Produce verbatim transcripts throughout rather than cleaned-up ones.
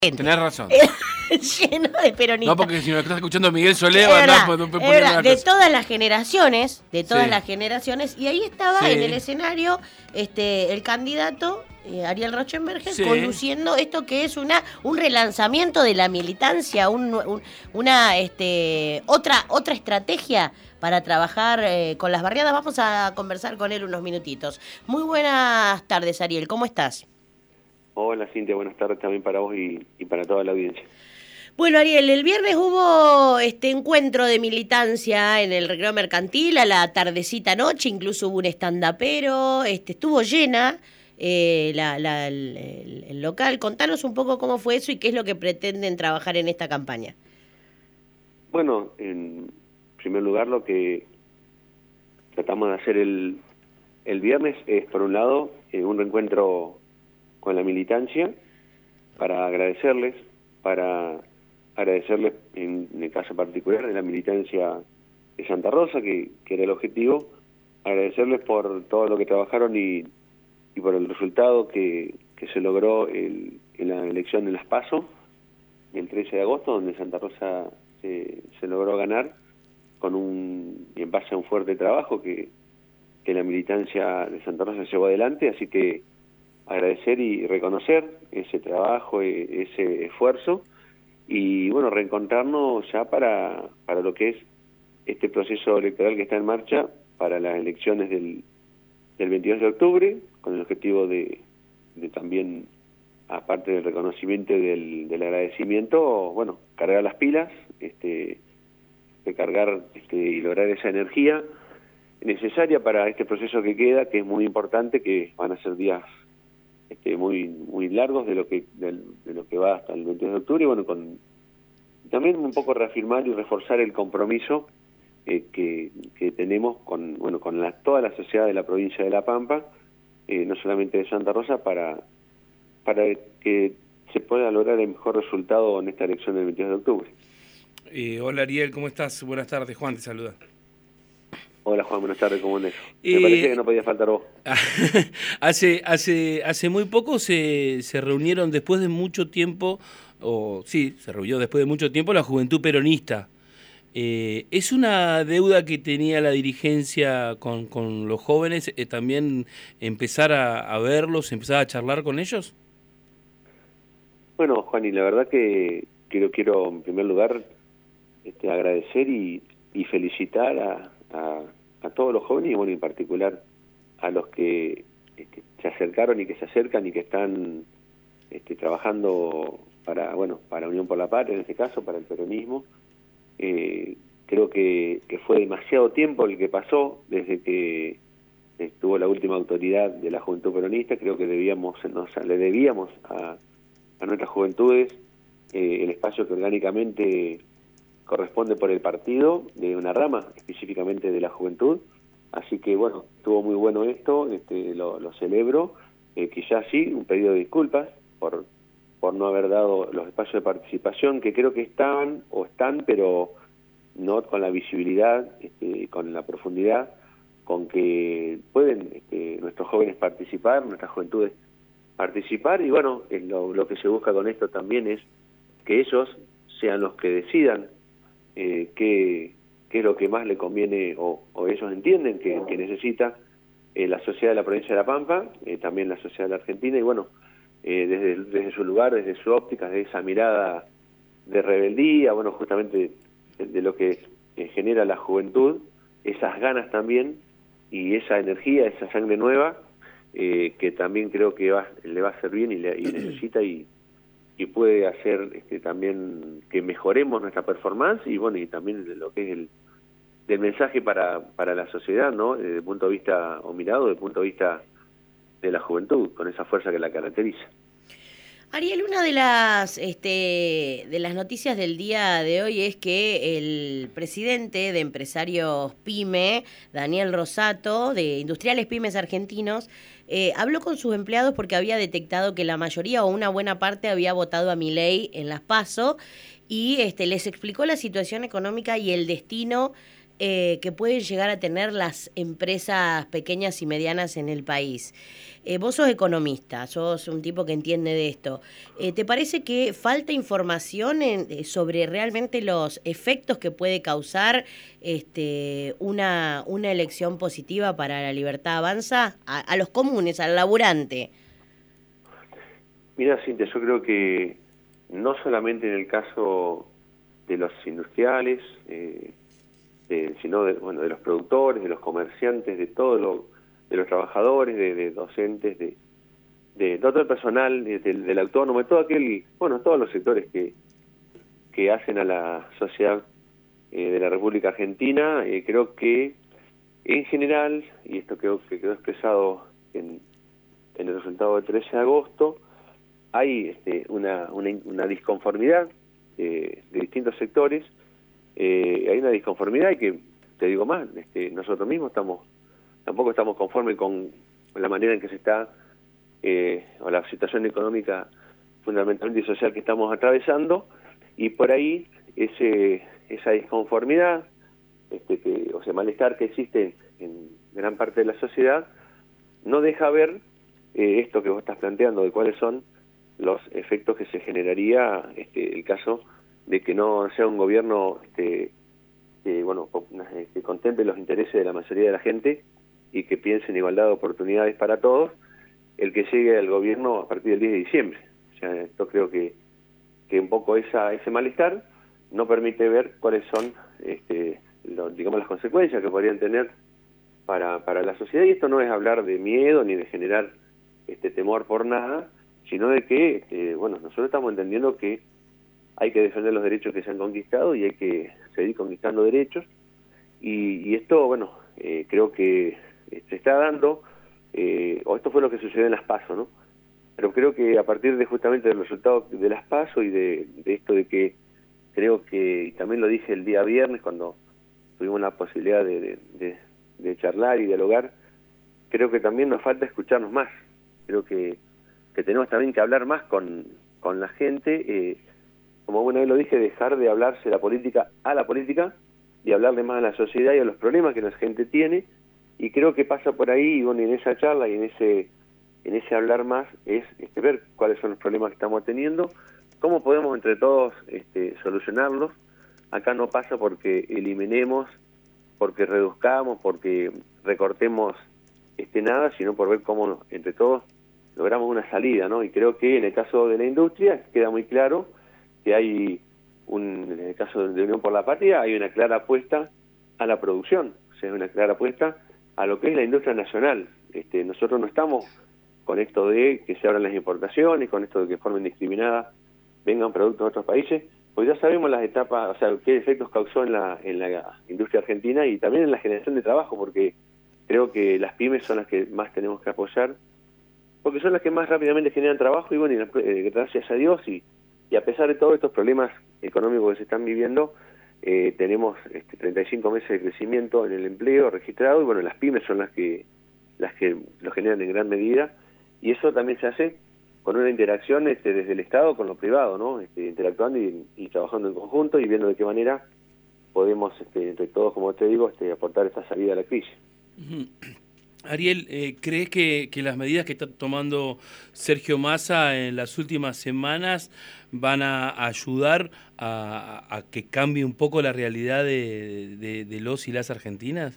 Tenés razón. Lleno de peronistas. No, porque si nos estás escuchando Miguel Solé, Es va a verdad, andar es poniendo verdad, la de cosa. todas las generaciones, de todas Sí. las generaciones, y ahí estaba Sí. en el escenario este el candidato eh, Ariel Rochenberger Sí. conduciendo esto que es una un relanzamiento de la militancia, un, un- una este otra otra estrategia para trabajar eh, con las barriadas. Vamos a conversar con él unos minutitos. Muy buenas tardes, Ariel, ¿cómo estás? Hola Cintia, buenas tardes también para vos y, y para toda la audiencia. Bueno, Ariel, el viernes hubo este encuentro de militancia en el Recreo Mercantil a la tardecita noche, incluso hubo un estandapero, este, estuvo llena eh, la, la- el, el- el local. Contanos un poco cómo fue eso y qué es lo que pretenden trabajar en esta campaña. Bueno, en primer lugar lo que tratamos de hacer el, el viernes es, por un lado, eh, un reencuentro con la militancia para agradecerles, para agradecerles en, en el caso particular de la militancia de Santa Rosa, que, que era el objetivo, agradecerles por todo lo que trabajaron y, y por el resultado que, que se logró el, en la elección de las PASO el trece de agosto, donde Santa Rosa se, se logró ganar con un y en base a un fuerte trabajo que, que la militancia de Santa Rosa llevó adelante, así que agradecer y reconocer ese trabajo, e- ese esfuerzo, y bueno, reencontrarnos ya para, para lo que es este proceso electoral que está en marcha para las elecciones del, del veintidós de octubre, con el objetivo de, de también, aparte del reconocimiento y del, del agradecimiento, bueno, cargar las pilas, este, de cargar este, y lograr esa energía necesaria para este proceso que queda, que es muy importante, que van a ser días este, muy muy largos de lo que del, de lo que va hasta el veintidós de octubre, y bueno, con también un poco reafirmar y reforzar el compromiso eh, que, que tenemos con bueno con la, toda la sociedad de la provincia de La Pampa, eh, no solamente de Santa Rosa, para para que se pueda lograr el mejor resultado en esta elección del veintidós de octubre. Eh, hola Ariel, ¿cómo estás? Buenas tardes, Juan te saluda. Hola Juan, buenas tardes, ¿cómo andás? Me Eh, parece que no podía faltar vos. hace, hace, hace muy poco se, se reunieron después de mucho tiempo, o sí, se reunió después de mucho tiempo la Juventud Peronista. Eh, ¿Es una deuda que tenía la dirigencia con, con los jóvenes eh, también empezar a, a verlos, empezar a charlar con ellos? Bueno, Juan, y la verdad que quiero, quiero en primer lugar este, agradecer y, y felicitar a, a, a todos los jóvenes, y bueno, en particular a los que este, se acercaron y que se acercan y que están este, trabajando para, bueno, para Unión por la Patria, en este caso, para el peronismo. Eh, creo que, que fue demasiado tiempo el que pasó desde que estuvo la última autoridad de la Juventud Peronista. Creo que debíamos, nos, le debíamos a, a nuestras juventudes eh, el espacio que orgánicamente corresponde por el partido, de una rama específicamente de la juventud. Así que bueno, estuvo muy bueno esto, este, lo, lo celebro, eh, que ya sí, un pedido de disculpas por por no haber dado los espacios de participación que creo que estaban o están, pero no con la visibilidad, este, con la profundidad con que pueden este, nuestros jóvenes participar, nuestras juventudes participar. Y bueno, es lo, lo que se busca con esto también es que ellos sean los que decidan eh, qué, qué es lo que más le conviene o, o ellos entienden que, que necesita eh, la sociedad de la provincia de La Pampa, eh, también la sociedad de la Argentina, y bueno, eh, desde, desde su lugar, desde su óptica, desde esa mirada de rebeldía, bueno, justamente de, de lo que eh, genera la juventud, esas ganas también y esa energía, esa sangre nueva, eh, que también creo que va, le va a hacer bien y, le, y necesita y, y puede hacer este, también que mejoremos nuestra performance, y bueno, y también lo que es el del mensaje para, para la sociedad, ¿no? Desde el punto de vista, o mirado desde el punto de vista de la juventud, con esa fuerza que la caracteriza. Ariel, una de las este, de las noticias del día de hoy es que el presidente de Empresarios PYME, Daniel Rosato, de Industriales Pymes Argentinos, eh, habló con sus empleados porque había detectado que la mayoría o una buena parte había votado a Milei en las PASO, y este, les explicó la situación económica y el destino eh, que pueden llegar a tener las empresas pequeñas y medianas en el país. Eh, vos sos economista, sos un tipo que entiende de esto. Eh, ¿Te parece que falta información en, sobre realmente los efectos que puede causar este, una, una elección positiva para La Libertad Avanza a, a los comunes, al laburante? Mira, Cintia, yo creo que no solamente en el caso de los industriales, eh, de, sino de, bueno, de los productores, de los comerciantes, de todo lo, de los trabajadores, de, de docentes, de, de todo el personal, de, de, del autónomo, de todo aquel, bueno, todos los sectores que, que hacen a la sociedad eh, de la República Argentina. Eh, creo que en general, y esto creo que quedó expresado en, en el resultado del trece de agosto, hay este, una, una, una disconformidad eh, de distintos sectores, eh, hay una disconformidad y que, te digo más, este, nosotros mismos estamos tampoco estamos conformes con la manera en que se está, eh, o la situación económica fundamentalmente y social que estamos atravesando, y por ahí ese esa disconformidad, este, que, o sea, malestar que existe en gran parte de la sociedad, no deja ver eh, esto que vos estás planteando, de cuáles son los efectos que se generaría este, el caso de que no sea un gobierno este, que, bueno, que contemple los intereses de la mayoría de la gente y que piense en igualdad de oportunidades para todos, el que llegue al gobierno a partir del diez de diciembre. O sea, esto creo que, que un poco esa, ese malestar no permite ver cuáles son este, lo, digamos, las consecuencias que podrían tener para, para la sociedad, y esto no es hablar de miedo ni de generar este temor por nada, sino de que, este, bueno, nosotros estamos entendiendo que hay que defender los derechos que se han conquistado y hay que seguir conquistando derechos, y, y esto, bueno, eh, creo que se está dando, eh, o esto fue lo que sucedió en las PASO, ¿no? Pero creo que a partir de justamente del resultado de las PASO y de, de esto de que creo que, y también lo dije el día viernes cuando tuvimos la posibilidad de, de, de, de charlar y dialogar, creo que también nos falta escucharnos más. Creo que, que tenemos también que hablar más con, con la gente, eh, como una vez lo dije, dejar de hablarse la política a la política y hablarle más a la sociedad y a los problemas que la gente tiene, y creo que pasa por ahí, y bueno, en esa charla y en ese en ese hablar más es este, ver cuáles son los problemas que estamos teniendo, cómo podemos entre todos este, solucionarlos. Acá no pasa porque eliminemos, porque reduzcamos, porque recortemos este nada, sino por ver cómo entre todos logramos una salida, ¿no? Y creo que en el caso de la industria queda muy claro que hay un, en el caso de Unión por la Patria, hay una clara apuesta a la producción, o sea, una clara apuesta a lo que es la industria nacional. Este, nosotros no estamos con esto de que se abran las importaciones, con esto de que de forma indiscriminada vengan productos de otros países, pues ya sabemos las etapas, o sea, qué efectos causó en la, en la industria argentina y también en la generación de trabajo, porque creo que las pymes son las que más tenemos que apoyar, porque son las que más rápidamente generan trabajo, y bueno, y, eh, gracias a Dios, y, y a pesar de todos estos problemas económicos que se están viviendo, eh, tenemos este, treinta y cinco meses de crecimiento en el empleo registrado, y bueno, las pymes son las que las que lo generan en gran medida, y eso también se hace con una interacción este, desde el Estado con lo privado, ¿no? Este, interactuando y, y trabajando en conjunto y viendo de qué manera podemos, este, entre todos, como te digo, este, aportar esta salida a la crisis. Uh-huh. Ariel, eh, ¿crees que, que las medidas que está tomando Sergio Massa en las últimas semanas van a ayudar a, a que cambie un poco la realidad de, de, de los y las argentinas?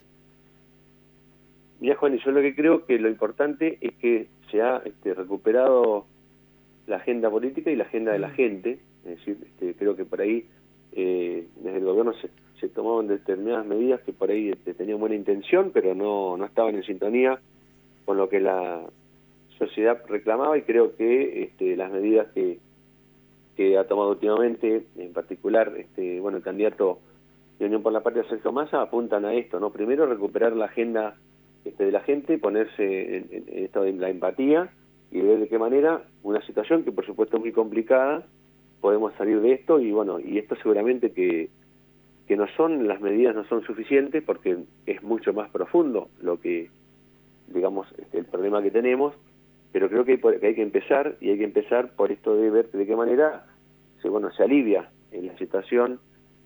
Mira, Juan, y yo lo que creo que lo importante es que se ha este, recuperado la agenda política y la agenda de la gente. Es decir, este, creo que por ahí eh, desde el gobierno se, se tomaban determinadas medidas que por ahí este, tenían buena intención, pero no, no estaban en sintonía con lo que la sociedad reclamaba, y creo que este, las medidas que, que ha tomado últimamente, en particular este, bueno, el candidato de Unión por la Patria, Sergio Massa, apuntan a esto, ¿no? Primero, recuperar la agenda este, de la gente, ponerse en, en esto de la empatía y ver de qué manera una situación que por supuesto es muy complicada podemos salir de esto, y bueno, y esto seguramente que, que no son, las medidas no son suficientes porque es mucho más profundo lo que, digamos, este, el problema que tenemos, pero creo que hay, que hay que empezar, y hay que empezar por esto de ver de qué manera se, bueno, se alivia en la situación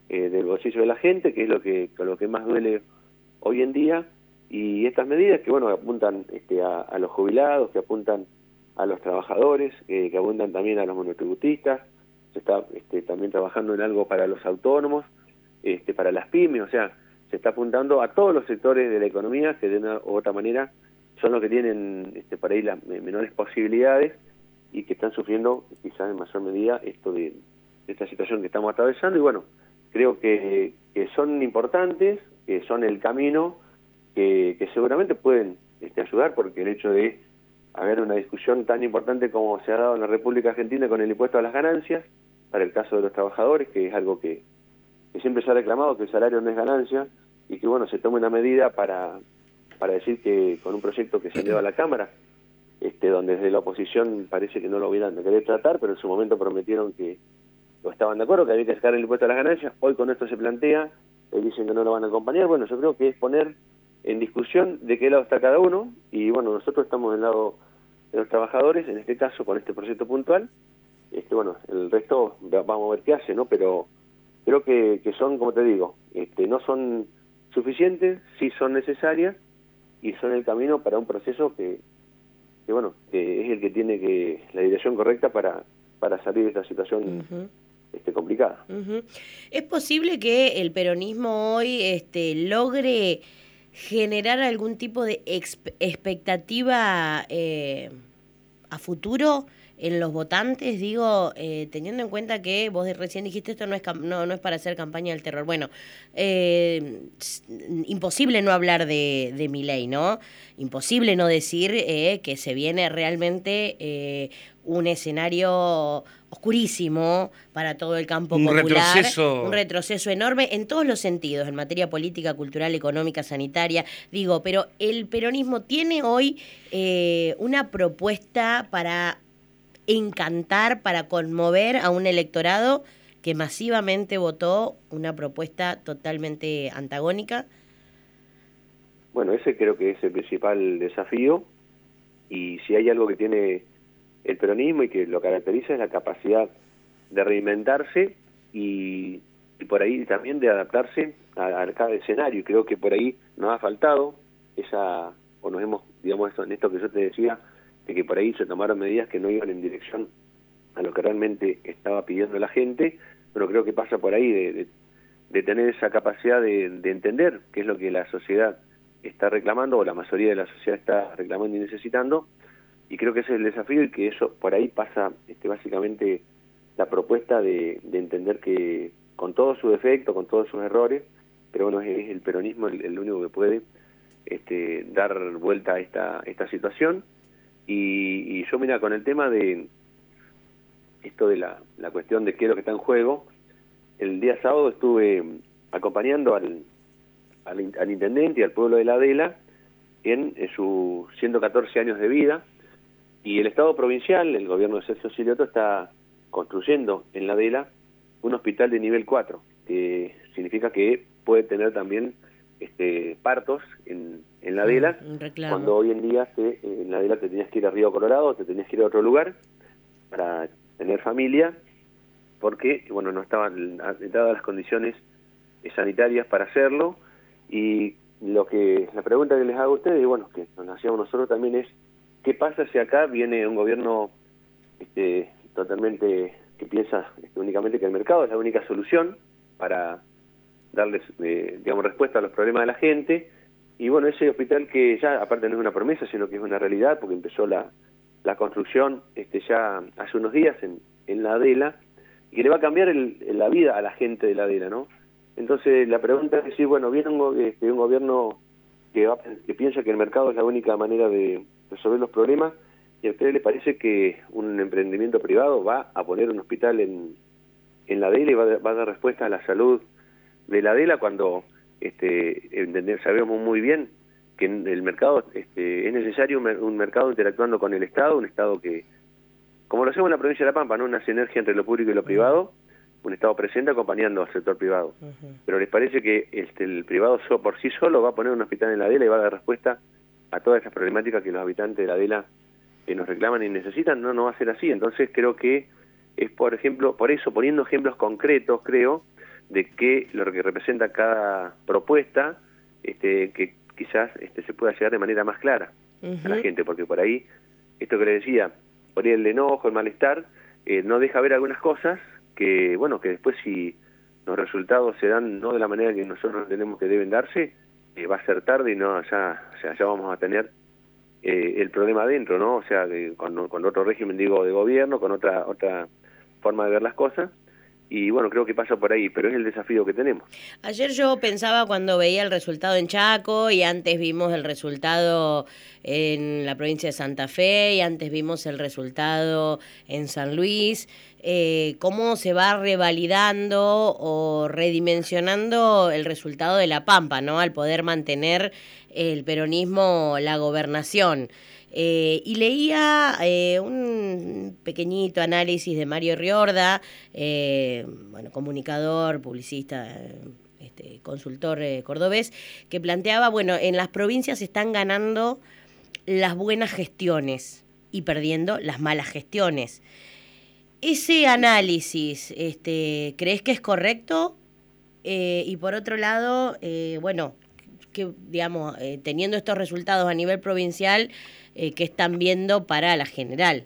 eh, del bolsillo de la gente, que es lo que, lo que más duele hoy en día, y estas medidas que, bueno, apuntan este, a, a los jubilados, que apuntan a los trabajadores, eh, que apuntan también a los monotributistas, se está este, también trabajando en algo para los autónomos, este, para las pymes, o sea, se está apuntando a todos los sectores de la economía que de una u otra manera son los que tienen este, para ahí las menores posibilidades y que están sufriendo quizás en mayor medida esto de, de esta situación que estamos atravesando. Y bueno, creo que, que son importantes, que son el camino, que, que seguramente pueden este, ayudar, porque el hecho de haber una discusión tan importante como se ha dado en la República Argentina con el impuesto a las ganancias, para el caso de los trabajadores, que es algo que, que siempre se ha reclamado, que el salario no es ganancia, y que bueno, se tome una medida para, para decir que con un proyecto que se lleva a la Cámara, este, donde desde la oposición parece que no lo hubieran de querer tratar, pero en su momento prometieron que o estaban de acuerdo, que había que sacar el impuesto a las ganancias. Hoy con esto se plantea, eh, dicen que no lo van a acompañar. Bueno, yo creo que es poner en discusión de qué lado está cada uno, y bueno, nosotros estamos del lado de los trabajadores, en este caso con este proyecto puntual. Este, bueno, el resto vamos a ver qué hace, ¿no? Pero creo que, que son, como te digo, este, no son suficientes, sí son necesarias y son el camino para un proceso que, que bueno, que es el que tiene que la dirección correcta para, para salir de esta situación uh-huh. este, complicada. Uh-huh. ¿Es posible que el peronismo hoy este, logre generar algún tipo de exp- expectativa eh, a futuro en los votantes? Digo, eh, teniendo en cuenta que vos recién dijiste esto no es cam- no, no es para hacer campaña del terror. Bueno, eh, imposible no hablar de, de Milei, ¿no? Imposible no decir eh, que se viene realmente eh, un escenario oscurísimo para todo el campo un popular. Retroceso. Un retroceso enorme en todos los sentidos, en materia política, cultural, económica, sanitaria. Digo, pero el peronismo tiene hoy eh, una propuesta para encantar, para conmover a un electorado que masivamente votó una propuesta totalmente antagónica. Bueno, ese creo que es el principal desafío, y si hay algo que tiene el peronismo y que lo caracteriza es la capacidad de reinventarse y, y por ahí también de adaptarse a, a cada escenario, y creo que por ahí nos ha faltado esa, o nos hemos, digamos, esto, en esto que yo te decía, de que por ahí se tomaron medidas que no iban en dirección a lo que realmente estaba pidiendo la gente. Pero creo que pasa por ahí de, de, de tener esa capacidad de, de entender qué es lo que la sociedad está reclamando, o la mayoría de la sociedad está reclamando y necesitando, y creo que ese es el desafío, y que eso por ahí pasa este, básicamente la propuesta de, de entender que con todos sus defectos, con todos sus errores, pero bueno, es, es el peronismo el, el único que puede este, dar vuelta a esta, esta situación. Y, y yo, mira, con el tema de esto de la, la cuestión de qué es lo que está en juego, el día sábado estuve acompañando al, al, al intendente y al pueblo de La Adela en, en sus ciento catorce años de vida, y el Estado provincial, el gobierno de Sergio Silioto, está construyendo en La Adela un hospital de nivel cuatro, que significa que puede tener también este, partos en, en La Adela, cuando hoy en día te, en La Adela te tenías que ir a Río Colorado, te tenías que ir a otro lugar para tener familia, porque bueno, no estaban dadas las condiciones sanitarias para hacerlo. Y lo que la pregunta que les hago a ustedes, y bueno, que nos hacíamos nosotros también, es ¿qué pasa si acá viene un gobierno este, totalmente que piensa este, únicamente que el mercado es la única solución para darles, eh, digamos, respuesta a los problemas de la gente? Y bueno, ese hospital, que ya aparte no es una promesa, sino que es una realidad, porque empezó la, la construcción este, ya hace unos días en, en La Adela, y que le va a cambiar el, la vida a la gente de La Adela, ¿no? Entonces la pregunta es si, bueno, viene un, este, un gobierno que, va, que piensa que el mercado es la única manera de resolver los problemas, y a ustedes les parece que un emprendimiento privado va a poner un hospital en, en La Adela y va a, va a dar respuesta a la salud de La Adela, cuando este, entender, sabemos muy bien que en el mercado este, es necesario un, un mercado interactuando con el Estado, un Estado que, como lo hacemos en la provincia de La Pampa, ¿no? Una sinergia entre lo público y lo privado, un Estado presente acompañando al sector privado. Uh-huh. Pero les parece que este, el privado so, por sí solo va a poner un hospital en La Adela y va a dar respuesta a todas esas problemáticas que los habitantes de La Adela eh, nos reclaman y necesitan. No, no va a ser así. Entonces creo que es, por ejemplo, por eso, poniendo ejemplos concretos, creo, de qué lo que representa cada propuesta, este, que quizás este, se pueda llegar de manera más clara uh-huh. a la gente, porque por ahí, esto que le decía, por ahí el enojo, el malestar, eh, no deja ver algunas cosas que, bueno, que después si los resultados se dan no de la manera que nosotros entendemos que deben darse, eh, va a ser tarde y no, ya, o sea, ya vamos a tener eh, el problema adentro, ¿no? O sea, de, con, con otro régimen, digo, de gobierno, con otra otra forma de ver las cosas. Y bueno, creo que pasa por ahí, pero es el desafío que tenemos. Ayer yo pensaba cuando veía el resultado en Chaco y antes vimos el resultado en la provincia de Santa Fe y antes vimos el resultado en San Luis, eh, cómo se va revalidando o redimensionando el resultado de La Pampa, ¿no? Al poder mantener el peronismo la gobernación. Eh, y leía eh, un pequeñito análisis de Mario Riorda, eh, bueno, comunicador, publicista, este, consultor eh, cordobés, que planteaba, bueno, en las provincias están ganando las buenas gestiones y perdiendo las malas gestiones. Ese análisis, este, ¿crees que es correcto? Eh, y por otro lado, eh, bueno, que digamos, eh, teniendo estos resultados a nivel provincial, eh, ¿qué están viendo para la general?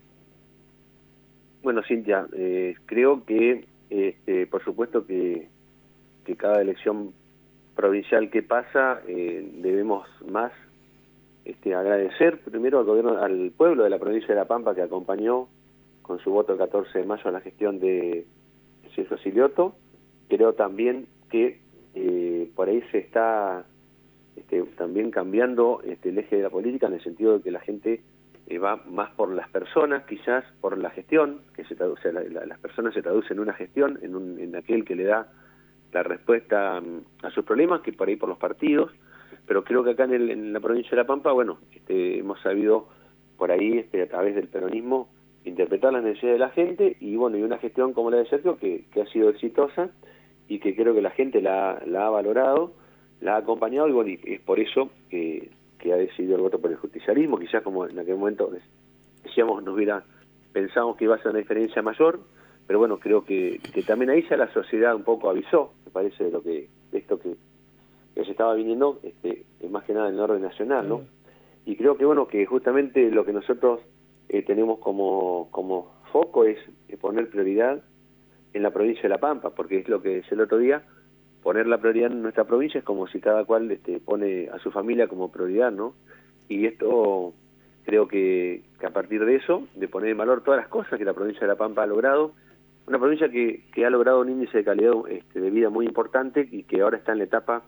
Bueno, Cintia, eh, creo que, este, por supuesto que, que cada elección provincial que pasa, eh, debemos más este, agradecer primero al gobierno, al pueblo de la provincia de La Pampa que acompañó con su voto el catorce de mayo a la gestión de Sergio Silioto. Creo también que eh, por ahí se está este, también cambiando este, el eje de la política en el sentido de que la gente eh, va más por las personas, quizás por la gestión, que se traduce, la, la, las personas se traducen en una gestión, en, un, en aquel que le da la respuesta um, a sus problemas, que por ahí por los partidos, pero creo que acá en, el, en la provincia de La Pampa, bueno, este, hemos sabido por ahí, este, a través del peronismo, interpretar las necesidades de la gente, y bueno, y una gestión como la de Sergio, que, que ha sido exitosa, y que creo que la gente la, la ha valorado, la ha acompañado, y bueno, y es por eso que, que ha decidido el voto por el justicialismo. Quizás como en aquel momento decíamos, nos hubiera, pensamos que iba a ser una diferencia mayor, pero bueno, creo que, que también ahí ya la sociedad un poco avisó, me parece, de lo que, de esto que, que se estaba viniendo, este, más que nada en el orden nacional, ¿no? Y creo que bueno, que justamente lo que nosotros eh, tenemos como, como foco es eh, poner prioridad en la provincia de La Pampa, porque es lo que decía el otro día, poner la prioridad en nuestra provincia es como si cada cual este, pone a su familia como prioridad, ¿no? Y esto creo que, que a partir de eso, de poner en valor todas las cosas que la provincia de La Pampa ha logrado, una provincia que, que ha logrado un índice de calidad este, de vida muy importante y que ahora está en la etapa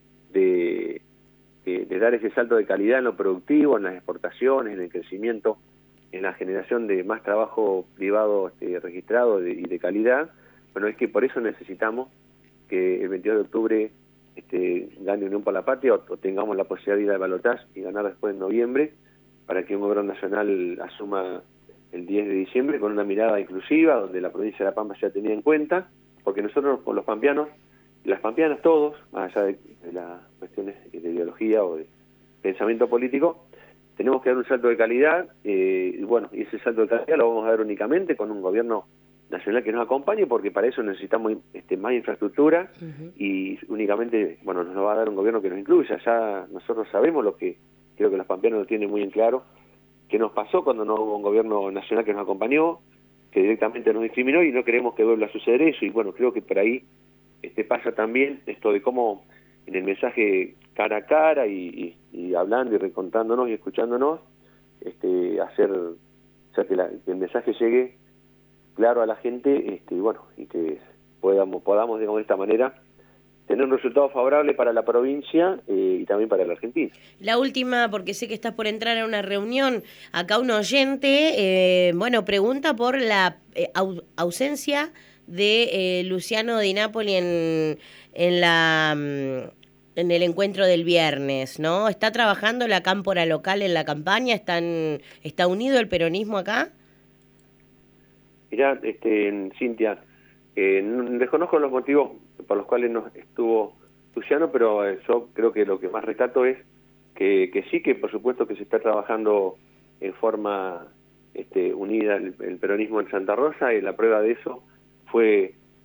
de, de, de dar ese salto de calidad en lo productivo, en las exportaciones, en el crecimiento, en la generación de más trabajo privado este, registrado de, y de calidad. Bueno, es que por eso necesitamos que el veintidós de octubre este, gane Unión por la Patria, o, o tengamos la posibilidad de ir al balotaje y ganar después en noviembre, para que un gobierno nacional asuma el diez de diciembre con una mirada inclusiva, donde la provincia de La Pampa sea tenida en cuenta, porque nosotros, por los pampeanos, las pampeanas todos, más allá de, de las cuestiones de ideología o de pensamiento político, tenemos que dar un salto de calidad, eh, y bueno, y ese salto de calidad lo vamos a dar únicamente con un gobierno nacional que nos acompañe, porque para eso necesitamos este, más infraestructura, uh-huh. y únicamente, bueno, nos lo va a dar un gobierno que nos incluya. Ya nosotros sabemos lo que, creo que los pampeanos lo tienen muy en claro, que nos pasó cuando no hubo un gobierno nacional que nos acompañó, que directamente nos discriminó, y no queremos que vuelva a suceder eso. Y bueno, creo que por ahí este pasa también esto de cómo en el mensaje cara a cara y, y, y hablando y recontándonos y escuchándonos, este hacer, o sea, que, la, que el mensaje llegue claro a la gente, este, y bueno, y que podamos, podamos digamos, de esta manera tener un resultado favorable para la provincia eh, y también para la Argentina. La última, porque sé que estás por entrar a una reunión, acá un oyente, eh, bueno, pregunta por la eh, au ausencia de eh, Luciano Di Napoli en, en la en el encuentro del viernes, ¿no? ¿Está trabajando la cámpora local en la campaña? ¿Están, ¿Está unido el peronismo acá? Mirá, este, Cintia, eh, desconozco los motivos por los cuales no estuvo Luciano, pero eh, yo creo que lo que más rescato es que, que sí, que por supuesto que se está trabajando en forma este, unida el, el peronismo en Santa Rosa, y la prueba de eso fue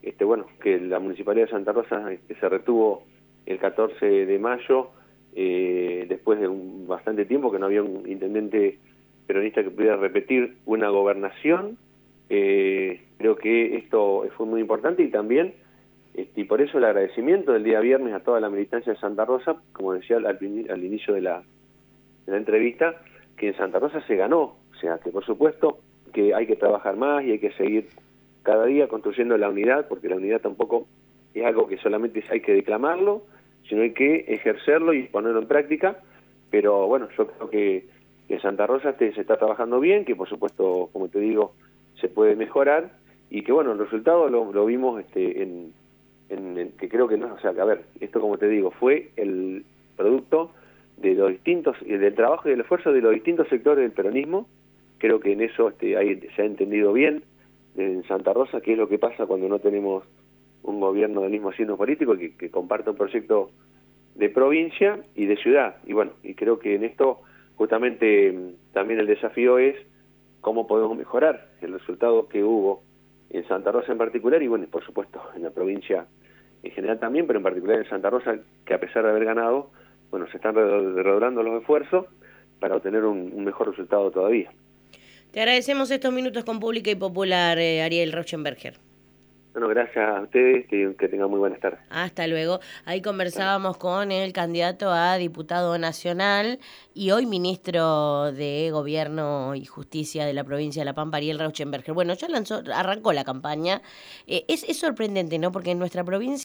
este, bueno, que la Municipalidad de Santa Rosa este, se retuvo el catorce de mayo, eh, después de un bastante tiempo que no había un intendente peronista que pudiera repetir una gobernación. Eh, creo que esto fue muy importante y también, este, y por eso el agradecimiento del día viernes a toda la militancia de Santa Rosa, como decía al, al inicio de la, de la entrevista, que en Santa Rosa se ganó, o sea, que por supuesto que hay que trabajar más y hay que seguir cada día construyendo la unidad, porque la unidad tampoco es algo que solamente hay que declamarlo, sino hay que ejercerlo y ponerlo en práctica. Pero bueno, yo creo que en Santa Rosa este, se está trabajando bien, que por supuesto, como te digo, se puede mejorar, y que bueno, el resultado lo, lo vimos este, en, en, en, que creo que no, o sea, que a ver, esto como te digo, fue el producto de los distintos, del trabajo y del esfuerzo de los distintos sectores del peronismo. Creo que en eso este, ahí se ha entendido bien en Santa Rosa qué es lo que pasa cuando no tenemos un gobierno del mismo signo político que, que comparte un proyecto de provincia y de ciudad. Y bueno, y creo que en esto justamente también el desafío es cómo podemos mejorar el resultado que hubo en Santa Rosa en particular, y bueno, por supuesto en la provincia en general también, pero en particular en Santa Rosa, que a pesar de haber ganado, bueno, se están redoblando los esfuerzos para obtener un, un mejor resultado todavía. Te agradecemos estos minutos con Pública y Popular, eh, Ariel Rauschenberger. Bueno, gracias a ustedes, que, que tengan muy buenas tardes. Hasta luego. Ahí conversábamos con el candidato a diputado nacional y hoy ministro de Gobierno y Justicia de la provincia de La Pampa, Ariel Rauschenberger. Bueno, ya lanzó, arrancó la campaña. Eh, es, es sorprendente, ¿no? Porque en nuestra provincia